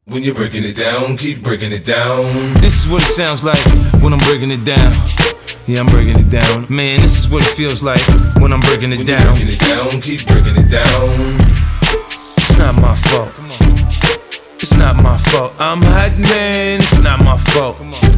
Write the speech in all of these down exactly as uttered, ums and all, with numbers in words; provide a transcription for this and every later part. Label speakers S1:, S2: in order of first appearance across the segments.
S1: When you're breaking it down, keep breaking it down.
S2: This is what it sounds like when I'm breaking it down. Yeah, I'm breaking it down. Man, this is what it feels like when I'm breaking it
S1: when
S2: down.
S1: When you're breaking it down, keep breaking it down.
S2: It's not my fault. It's not my fault. I'm hot, man. It's not my fault.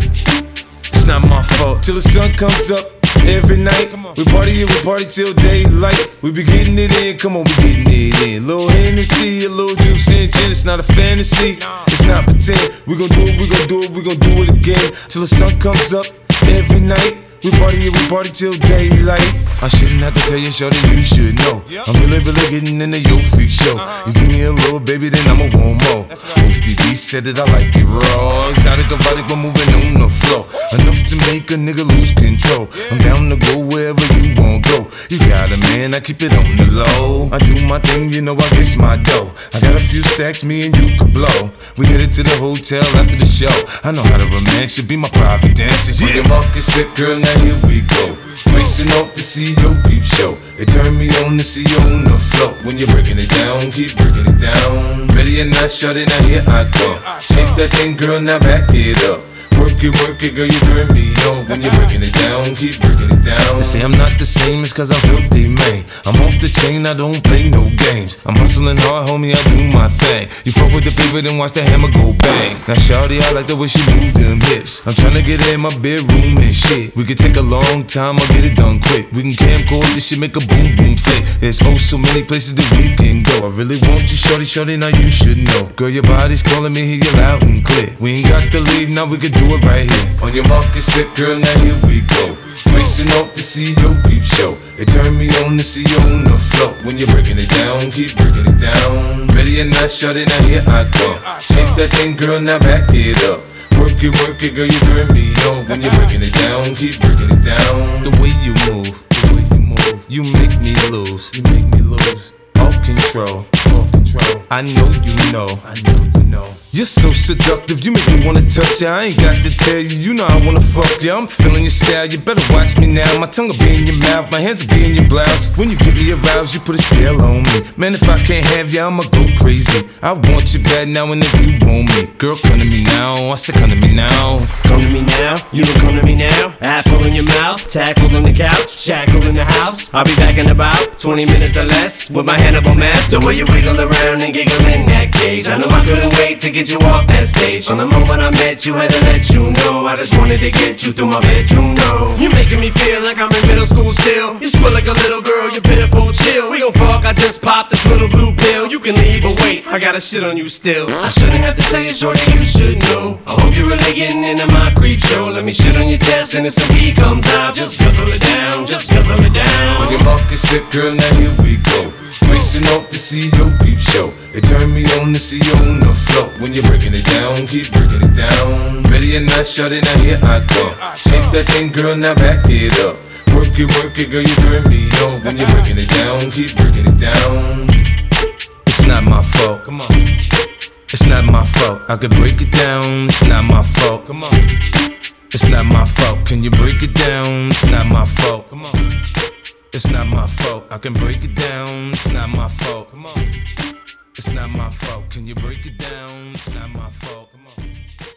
S2: It's not my fault. Till the sun comes up every night. We party and we party till daylight. We be getting it in, come on, we getting it in. Little Hennessy, a little juice and gin. It's not a fantasy, it's not pretend. We gon' do it, we gon' do it, we gon' do it again. Till the sun comes up every night. We party and we party till daylight. I shouldn't have to tell you, shorty, you should know. I'm really, really getting into your freak show. You give me a little baby, then I'ma want more. O D B said that I like it raw. Exotic, erotic, we're moving on the floor. Enough to make a nigga lose control. I'm down to go wherever you won't go. You got it, man, I keep it on the low. I do my thing, you know I get my dough. I got a few stacks, me and you could blow. We headed to the hotel after the show. I know how to romance you, be my private dancer.
S1: Yeah, your market sick, girl, now here we go. Racing off to see your peep show. It turned me on to see you on the floor. When you're breaking it down, keep breaking it down. Ready or not, shut it, now here I go. Shake that thing, girl, now back it up. Work it, work it, girl, you turn me on. When you're breaking it down, keep breaking it down.
S2: They say I'm not the same, it's cause I'm filthy, man. I'm off the chain, I don't play no games. I'm hustling hard, homie, I do my thing. You fuck with the paper, then watch the hammer go bang. Now shawty, I like the way she move them hips. I'm tryna get her in my bedroom and shit. We could take a long time, I'll get it done quick. We can camcord this shit, make a boom boom flick. There's oh so many places that we can go. I really want you, shorty, shorty, now you should know. Girl, your body's calling me, hear you loud and clear. We ain't got to leave, now we can do it right here.
S1: On your market sick, girl, now here we go. Racing off to see your peep show. It turned me on to see you on the floor. When you're breaking it down, keep breaking it down. Ready or not, shut it, now here I go. Shake that thing, girl, now back it up. Work it, work it, girl, you turn me on. When you're breaking it down, keep breaking it down.
S2: The way you move, the way you move, you make me lose, you make me lose. All control, all control. I know you know, I know you know. You're so seductive, you make me wanna touch ya. I ain't got to tell you, you know I wanna fuck ya. I'm feeling your style, you better watch me now. My tongue will be in your mouth, my hands will be in your blouse. When you get me aroused, you put a spell on me. Man, if I can't have ya, I'ma go crazy. I want you bad now and if you want me. Girl, come to me now, I said come to me now.
S3: Come to me now, you can come to me now. Apple in your mouth, tackle on the couch, shackle in the house. I'll be back in about twenty minutes or less with my Hannibal mask. So will you wiggle around and giggle in that cage? I know I couldn't wait to get you off that stage. From the moment I met you, had to let you know I just wanted to get you through my bedroom, no. You making me feel like I'm in middle school still. You squeal like a little girl, you pitiful chill. We gon' fuck, I just popped this little blue pill. You can leave, but wait, I gotta shit on you still. I shouldn't have to tell you, shorty, you should know. I hope you're really getting into my creep show. Let me shit on your chest and if some pee comes out, just guzzle it down, just guzzle it down.
S1: When your market sick, girl, now here we go. Racing off to see your peep show. It turned me on to see you on the floor. When you're breaking it down, keep breaking it down. Ready or not, shut it, now here I go. Shake that thing, girl, now back it up. Work it, work it, girl, you turn me on. When you're breaking it down, keep breaking it down.
S2: It's not my fault, come on. It's not my fault, I could break it down. It's not my fault, come on. It's not my fault, can you break it down? It's not my fault, come on. It's not my fault, I can break it down. It's not my fault, come on. It's not my fault, can you break it down? It's not my fault, come on.